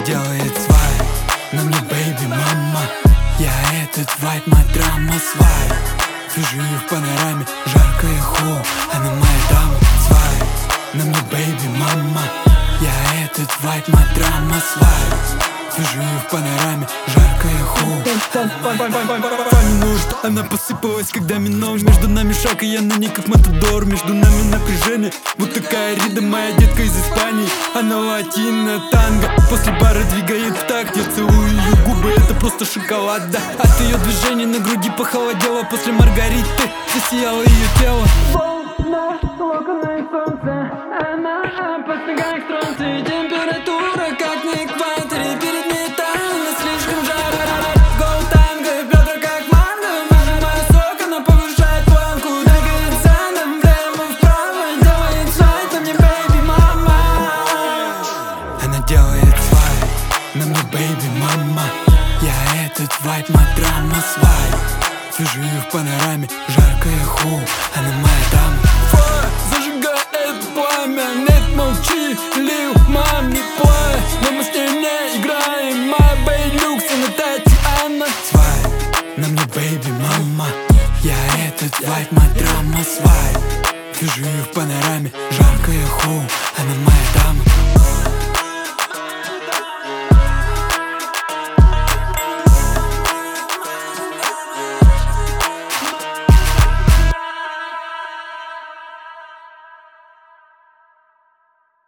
делает свайп, на мне бэйби мама. Я этот вайп, моя драма свайп. Вижу ее в панораме, жаркая ху, она моя дама свайп, на мне бэйби мама. Я этот вайп, моя драма свайп. Вижу ее в панораме, жаркая ху. Память нужд, она посыпалась, когда минул. Между нами шаг, и я на ней как матадор. Между нами напряжение, вот такая Рида, моя детка из Испании. Она латина, танго, после бара двигает в такт. Я целую ее губы, это просто шоколад, да. От ее движений на груди похолодело. После Маргариты засияло ее тело. Волна, локоны солнце, она по снегам стронцы. Температура как на экваторе, перед ней тайна, слишком жарко. Гол танго, бедра как манго, выжимая сок, она повышает планку. Двигает задом, влево, вправо, делает свайп, на мне бэйби мама. Она делает свайп, на мне бэйби мама. Я этот вайп, моя драма свайп. Вижу ее в панораме, жаркая ху, она моя дама. Зажигает пламя, нет, молчи, лил, маме, плай. Но мы с ней не играем, моя бэйлюкс, она Татьяна. Свайп, на мне бэйби мама. Я этот вайп, моя драма свайп. Вижу ее в панораме, жаркая ху, она моя дама.